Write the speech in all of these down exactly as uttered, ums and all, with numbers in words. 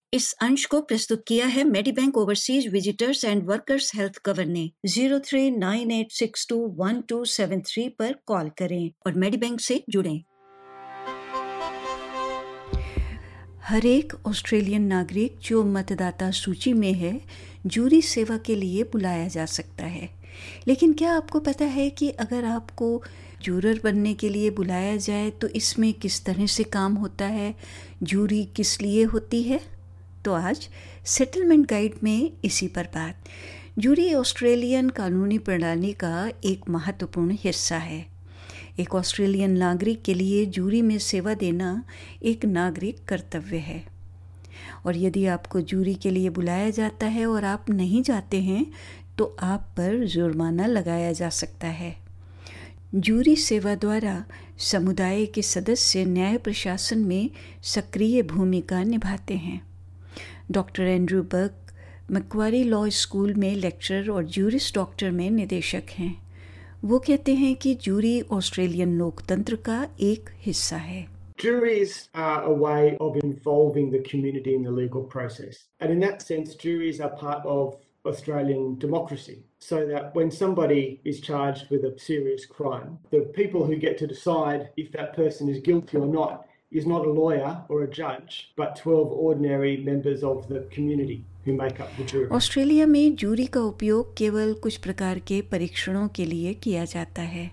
इस अंश को प्रस्तुत किया है Medibank overseas visitors and workers health cover ने। Zero three nine eight six two one two seven three पर कॉल करें और मेडीबैंक से जुड़ें। हर एक ऑस्ट्रेलियन नागरिक जो मतदाता सूची में है, जूरी सेवा के लिए बुलाया जा सकता है। लेकिन क्या आपको पता है कि अगर आपको जूरर बनने के लिए बुलाया जाए तो इसमें किस तरह से काम होता है, जूरी किस लिए होती है? तो आज सेटलमेंट गाइड में इसी पर बात। जूरी ऑस्ट्रेलियन कानूनी प्रणाली का एक महत्वपूर्ण हिस्सा है। एक ऑस्ट्रेलियन नागरिक के लिए जूरी में सेवा देना एक नागरिक कर्तव्य है, और यदि आपको जूरी के लिए बुलाया जाता है और आप नहीं जाते हैं तो आप पर जुर्माना लगाया जा सकता है। जूरी सेवा द्वारा समुदाय के सदस्य न्याय प्रशासन में सक्रिय भूमिका निभाते हैं। Doctor Andrew Burke Macquarie law school में लेक्चरर और जूरिस डॉक्टर में निदेशक हैं। वो कहते हैं कि जूरी ऑस्ट्रेलियन लोकतंत्र का एक हिस्सा है। Juries are a way of involving the community in the legal process. And in that sense, juries are part of Australian democracy. So that when somebody is charged with a serious crime, the people who get to decide if that person is guilty or not is not a lawyer or a judge, but twelve ordinary members of the community who make up the jury. Australia में jury का उपयोग केवल कुछ प्रकार के परीक्षणों के लिए किया जाता है।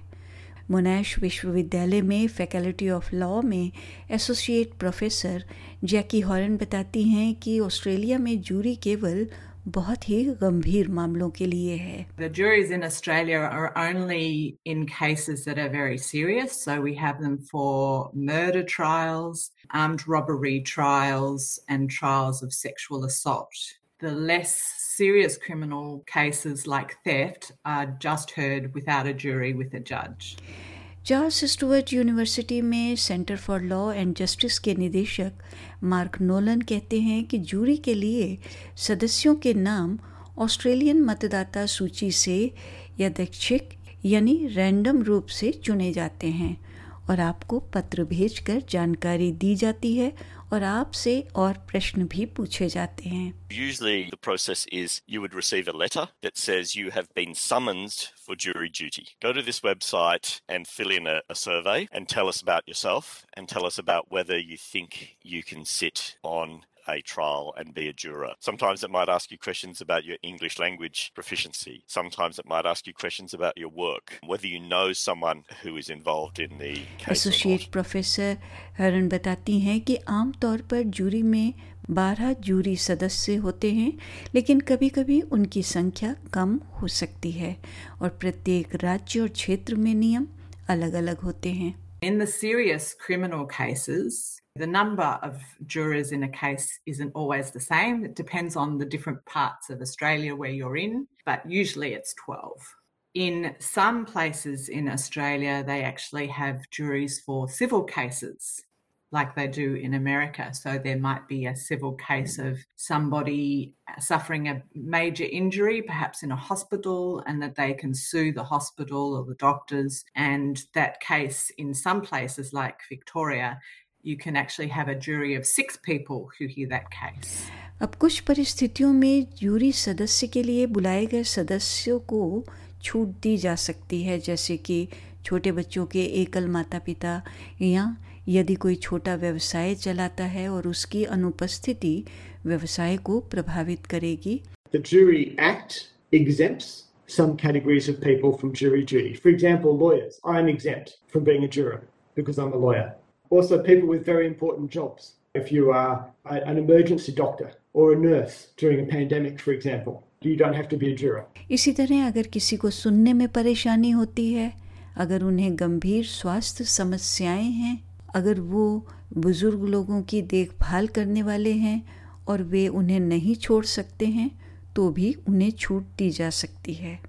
मोनाश विश्वविद्यालय में फैकल्टी ऑफ लॉ में एसोसिएट प्रोफेसर जैकी हॉरन बताती हैं कि ऑस्ट्रेलिया में जूरी केवल बहुत ही गंभीर मामलों के लिए है। The juries in Australia are only in cases that are very serious, so we have them for murder trials, armed robbery trials, and trials of sexual assault. The less serious criminal cases like theft are just heard without a jury with a judge. Charles Stuart university में centre for law and justice के निदेशक mark Nolan कहते हैं कि jury के लिए सदस्यों के नाम ऑस्ट्रेलियन मतदाता सूची से यादृच्छिक यानी रैंडम रूप से चुने जाते हैं और आपको पत्र भेजकर जानकारी दी जाती है और आपसे और प्रश्न भी पूछे जाते हैं। Usually the process is you would receive a letter that says you have been summoned for jury duty. Go to this website and fill in a, a survey and tell us about yourself and tell us about whether you think you can sit on a trial and be a juror. Sometimes it might ask you questions about your English language proficiency. Sometimes it might ask you questions about your work, whether you know someone who is involved in the case. Associate professor Horan बताती हैं कि आमतौर पर jury में बारह jury सदस्य होते हैं, लेकिन कभी-कभी उनकी संख्या कम हो सकती है और प्रत्येक राज्य और क्षेत्र में नियम अलग-अलग होते हैं। In the serious criminal cases, the number of jurors in a case isn't always the same. It depends on the different parts of Australia where you're in, but usually it's twelve. In some places in Australia, they actually have juries for civil cases, like they do in America. So there might be a civil case of somebody suffering a major injury, perhaps in a hospital, and that they can sue the hospital or the doctors. And that case in some places like Victoria, you can actually have a jury of six people who hear that case. अब कुछ परिस्थितियों में jury सदस्य के लिए बुलाए गए सदस्यों को छूट दी जा सकती है, जैसे कि छोटे बच्चों के एकल माता पिता या यदि कोई छोटा व्यवसाय चलाता है और उसकी अनुपस्थिति व्यवसाय को प्रभावित करेगी। The Jury Act exempts some categories of people from jury duty. For example, lawyers. I'm exempt from being a juror because I'm a lawyer. Also, people with very important jobs. If you are a, an emergency doctor or a nurse during a pandemic, for example, you don't have to be a juror. इसी तरह अगर किसी को सुनने में परेशानी होती है, अगर उन्हें गंभीर स्वास्थ्य समस्याएं हैं, अगर वो बुजुर्ग लोगों की देखभाल करने वाले हैं और वे उन्हें नहीं छोड़ सकते हैं, तो भी उन्हें छूट दी जा सकती है।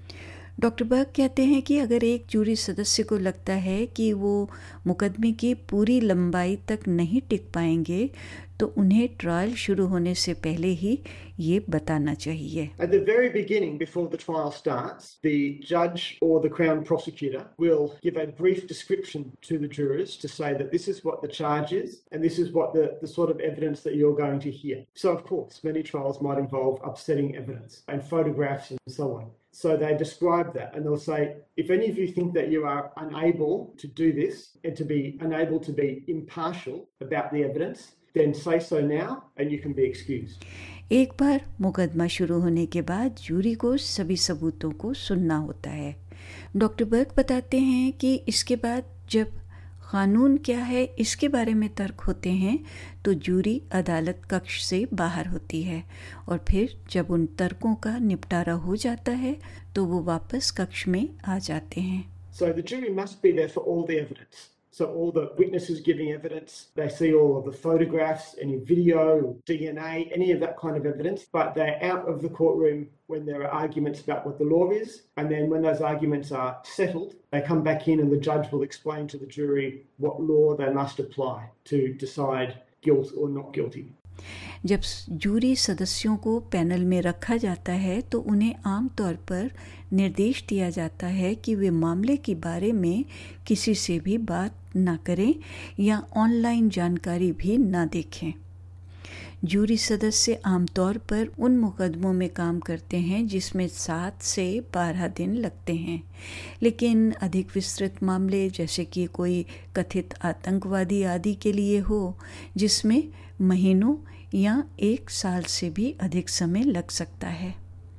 डॉक्टर बर्क कहते हैं कि अगर एक जूरी सदस्य को लगता है कि वो मुकदमे की पूरी लंबाई तक नहीं टिक पाएंगे, तो उन्हें ट्रायल शुरू होने से पहले ही ये बताना चाहिए। At the very beginning, before the trial starts, the judge or the Crown prosecutor will give a brief description to the jurors to say that this is what the charge is and this is what the, the sort of evidence that you're going to hear. So, of course, many trials might involve upsetting evidence and photographs and so on. So they describe that and they'll say, if any of you think that you are unable to do this and to be unable to be impartial about the evidence, then say so now and you can be excused. एक बार मुकदमा शुरू होने के बाद jury को सभी सबूतों को सुनना होता है। डॉक्टर बर्क बताते हैं कि इसके बाद जब कानून क्या है इसके बारे में तर्क होते हैं तो जूरी अदालत कक्ष से बाहर होती है और फिर जब उन तर्कों का निपटारा हो जाता है तो वो वापस कक्ष में आ जाते हैं। So the jury must be there for all the evidence. So all the witnesses giving evidence, they see all of the photographs, any video, D N A, any of that kind of evidence, but they're out of the courtroom when there are arguments about what the law is, and then when those arguments are settled, they come back in and the judge will explain to the jury what law they must apply to decide guilt or not guilty. जब jury सदस्यों को panel में रखा जाता है तो उन्हें आम तौर पर निर्देश दिया जाता है कि वे मामले के बारे में किसी से भी बात ना करें या ऑनलाइन जानकारी भी ना देखें। जूरी सदस्य आमतौर पर उन मुकदमों में काम करते हैं जिसमें सात से बारह दिन लगते हैं, लेकिन अधिक विस्तृत मामले जैसे कि कोई कथित आतंकवादी आदि के लिए हो जिसमें महीनों या एक साल से भी अधिक समय लग सकता है।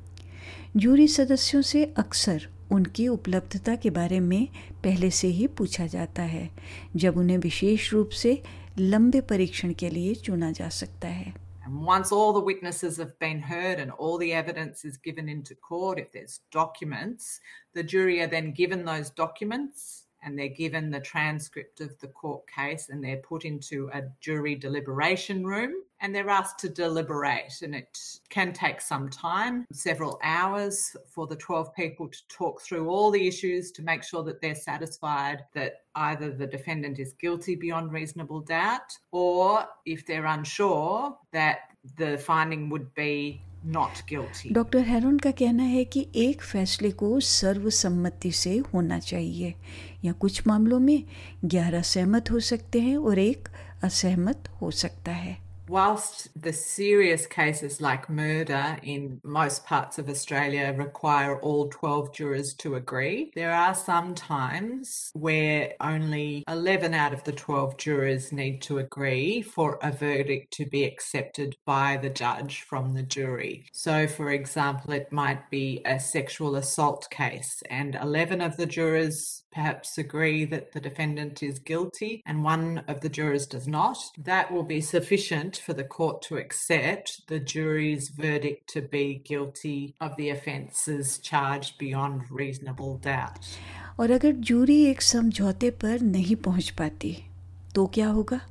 जूरी सदस्यों से अक्सर उनकी उपलब्धता के बारे में पहले से ही पूछा जाता है जब उन्हें विशेष रूप से लंबे परीक्षण के लिए चुना जा सकता है। And once all the witnesses have been heard and all the evidence is given into court, if there's documents, the jury are then given those documents and they're given the transcript of the court case and they're put into a jury deliberation room and they're asked to deliberate, and it can take some time, several hours, for the twelve people to talk through all the issues to make sure that they're satisfied that either the defendant is guilty beyond reasonable doubt or, if they're unsure, that the finding would be not guilty. Doctor Horan का कहना है कि एक फैसले को सर्वसम्मति से होना चाहिए या कुछ मामलों में ग्यारह सहमत हो सकते हैं और एक असहमत हो सकता है। Whilst the serious cases like murder in most parts of Australia require all twelve jurors to agree, there are some times where only eleven out of the twelve jurors need to agree for a verdict to be accepted by the judge from the jury. So, for example, it might be a sexual assault case and eleven of the jurors perhaps agree that the defendant is guilty and one of the jurors does not. That will be sufficient for the court to accept the jury's verdict to be guilty of the offences charged beyond reasonable doubt. और अगर jury एक समझौते पर नहीं पहुंच पाती तो क्या होगा?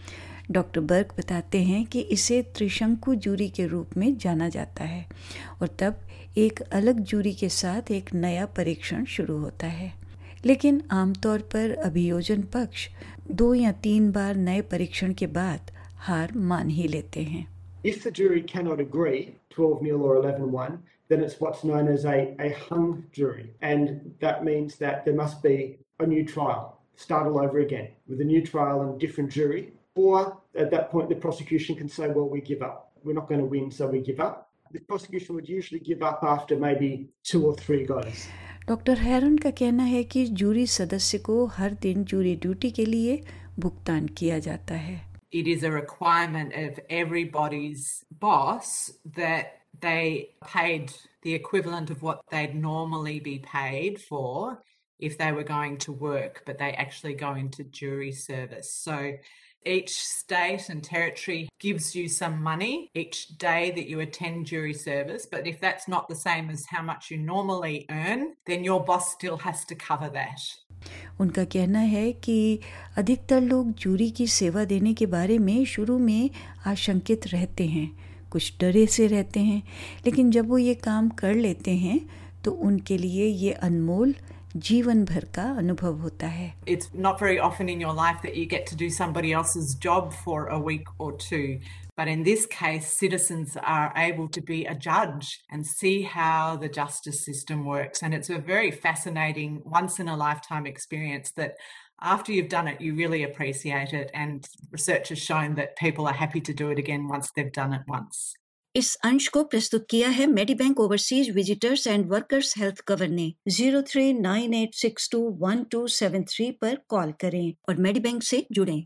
डॉक्टर बर्क बताते हैं कि इसे त्रिशंकु जूरी के रूप में जाना जाता है और तब एक अलग जूरी के साथ एक नया परीक्षण शुरू होता है, लेकिन आमतौर पर अभियोजन पक्ष दो या तीन बार नए परीक्षण के बाद हार मान ही लेते हैं। If the jury cannot agree twelve nil or eleven one, then it's what's known as a, a hung jury, and that means that there must be a new trial, start all over again with a new trial and a different jury, or at that point the prosecution can say, well, we give up. We're not going to win, so we give up. The prosecution would usually give up after maybe two or three goes. Doctor Horan का कहना है कि jury सदस्य को हर दिन jury duty के लिए भुगतान किया जाता है। It is a requirement of everybody's boss that they paid the equivalent of what they'd normally be paid for if they were going to work, but they actually go into jury service. So each state and territory gives you some money each day that you attend jury service, but if that's not the same as how much you normally earn, then your boss still has to cover that. उनका कहना है कि अधिकतर लोग jury की सेवा देने के बारे में शुरू में आशंकित रहते हैं, कुछ डरे से रहते हैं, लेकिन जब वो ये काम कर लेते हैं तो उनके लिए ये अनमोल जीवन भर का अनुभव होता है। It's not very often in your life that you get to do somebody else's job for a week or two. But in this case, citizens are able to be a judge and see how the justice system works. And it's a very fascinating, once-in-a-lifetime experience that after you've done it, you really appreciate it. And research has shown that people are happy to do it again once they've done it once. इस अंश को प्रस्तुत किया है Medibank overseas visitors and workers health cover ने। Zero three nine eight six two one two seven three पर call करें और मेडीबैंक से जुड़ें।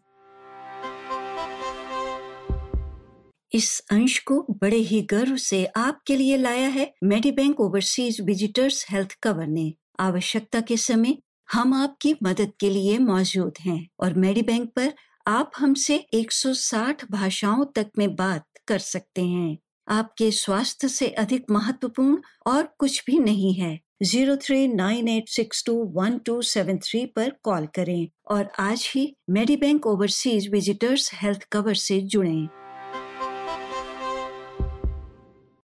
इस अंश को बड़े ही गर्व से आपके लिए लाया है Medibank overseas visitors health cover ने। आवश्यकता के समय हम आपकी मदद के लिए मौजूद हैं और मेडीबैंक पर आप हमसे एक सौ साठ भाषाओं तक में बात कर सकते हैं। आपके स्वास्थ्य से अधिक महत्वपूर्ण और कुछ भी नहीं है। Zero three nine eight six two one two seven three पर कॉल करें और आज ही Medibank overseas visitors health cover से जुड़ें।